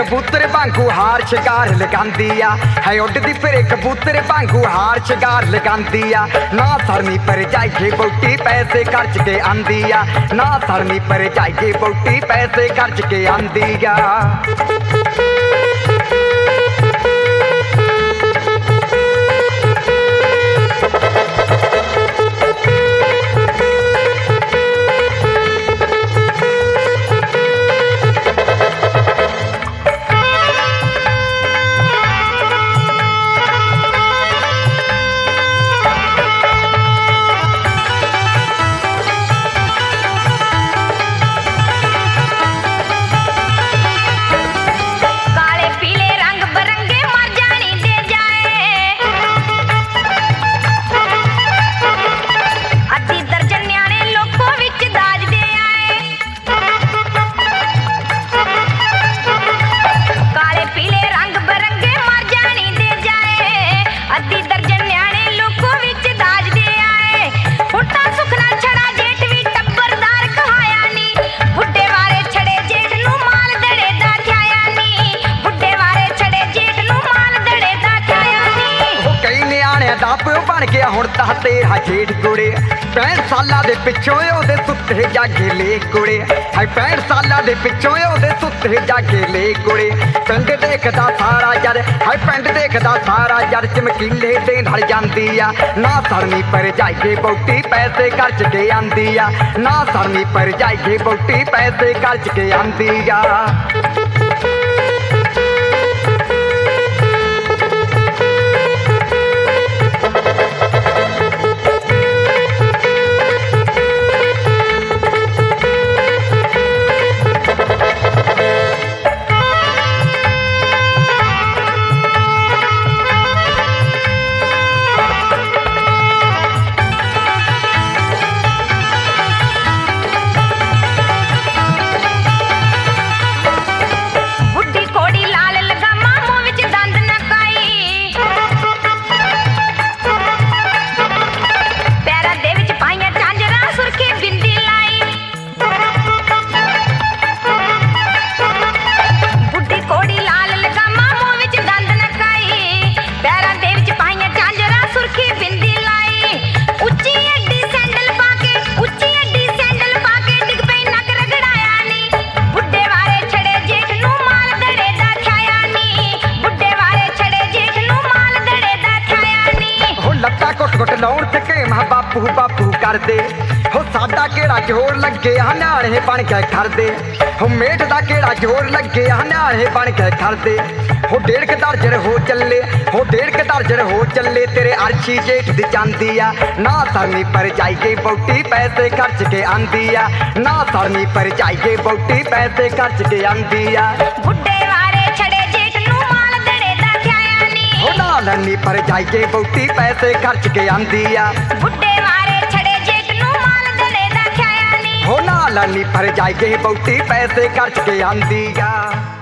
कबूतर वांगू हार शिकार लगांदी आ है उड़दी फिरे कबूतर वांगू हार शिकार लगांदी आ ना सरनी पर जाइए बौटी पैसे खर्च के आंदी आ ना सरनी पर जाइए बौटी पैसे खर्च के आंदी आ बन गया हुण तां तेरा जेठ कुड़े 65 सालां दे पिछों ओहदे सुत्ते जागे ले कुड़े है 65 सालां दे पिछों ओहदे सुत्ते जागे ले कुड़े पिंड देखदा सारा यार है पिंड देखदा सारा यार चमकीले दे नाल जांदी आ ना सरनी पर जाइए बौटी पैसे खर्च के आंदी आ ना सरनी पर जाइए बौटी पैसे खर्च के आंदी आ घुट लाउण ते केमा बापू बापू कर दे हो साडा केड़ा जोर लगे हनाले बन के कर दे हो मेठ दा केड़ा जोर लगे हनाले बन के कर दे हो 1.5 दर्जन हो चले हो 1.5 दर्जन हो चले तेरे अर्शी जेठ दी चांदी आ ना सरनी पर जाइए बौटी पैसे खर्च के आंदी आ ना सरनी पर जाइए बौटी पैसे खर्च के आंदी आ बुड्ढे वारे छड़े जेठ नू माल दड़े दा ख्याया नी हो नालनी पर जाइए बौटी पैसे खर्च के आंदी आ बुड्ढे वारे छड़े जेठ नू माल दड़े दा ख्याया नी हो नालनी पर जाइए बौटी पैसे खर्च के आंदी आ।